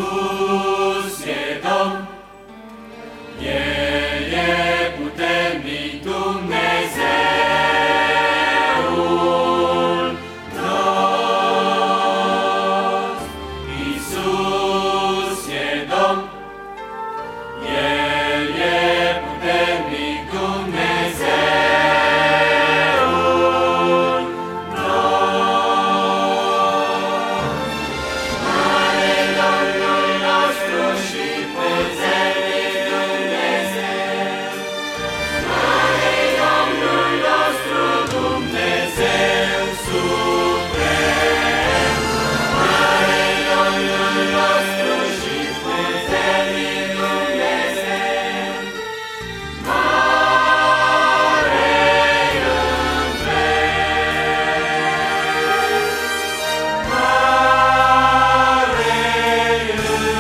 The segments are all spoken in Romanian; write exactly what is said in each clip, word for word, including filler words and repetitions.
Iisus e Domn, El e puternic Dumnezeul nostru. Iisus e Domn, El e puternic Dumnezeul nostru. Mare Domnul nostru și puternic Dumnezeu, mare Domnul nostru Dumnezeu suprem, mare Domnul nostru și puternic Dumnezeu, mare în cer, mare în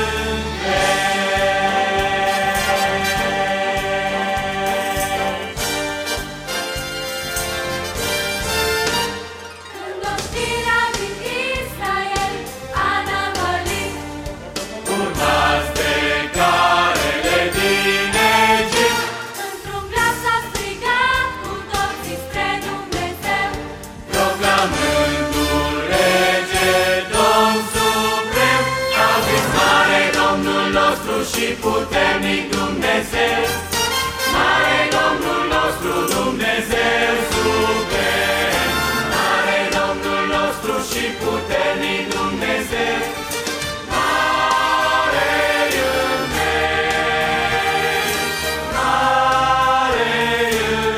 Când oștirea din Israel a năvălit, urmați de carele din Egipt, într-un glas a strigat cu toții spre Dumnezeu. proclamându-l rege, Domn suprem, a zis mare Domnul nostru și puternic Dumnezeu, mare Domnul nostru Dumnezeu suprem, mare Domnul nostru și puternic Dumnezeu, mare în veci, mare în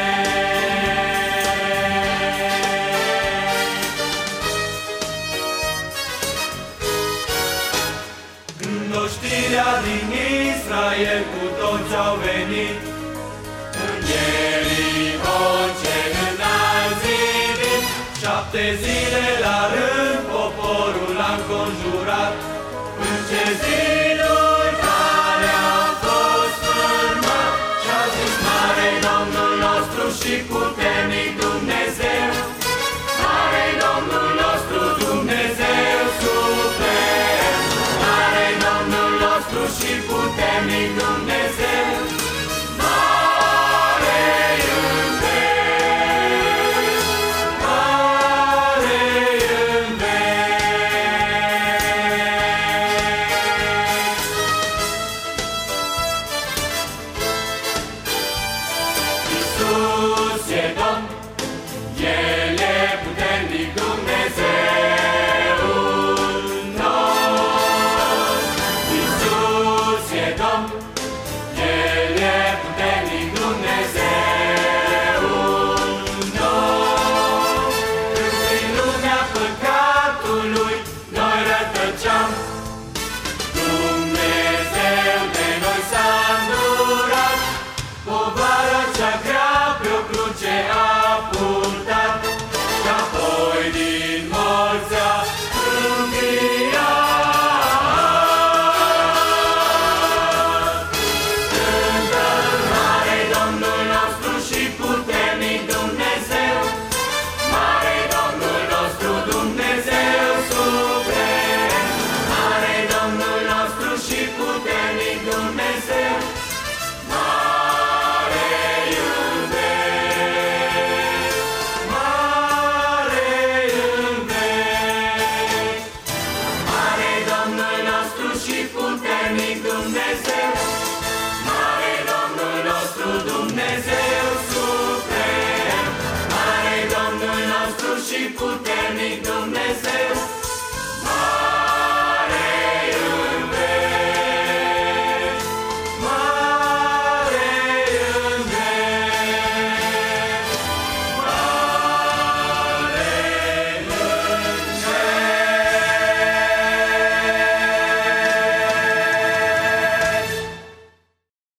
veci. Când oștirea din Israel cu toți au venit, în Ierihon cel înalțit, șapte zile la rând poporul a înconjurat, în ce ziluri care au fost urmat, și-a zis mare Domnul nostru și puternic Dumnezeu, mare Domnul nostru Dumnezeu suprem, mare Domnul nostru și puternic Dumnezeu, mare în veci, mare în veci. Iisus e Domn, El e puternic Dumnezeul nostru. Iisus e Domn, El e puternic Dumnezeul nostru. Când prin lumea păcatului noi rătăceam, Dumnezeu de noi s-a îndurat, povara cea grea pe-o cruce a purtat, și apoi din morți a înviat. Cântăm mare Domnul nostru și puternic Dumnezeu, mare Domnul nostru Dumnezeu suprem, mare Domnul nostru și puternic Dumnezeu, mare în veci, mare în veci. Mare Domnul nostru și puternic Dumnezeu, mare Domnul nostru Dumnezeu suprem, mare Domnul nostru și puternic Dumnezeu,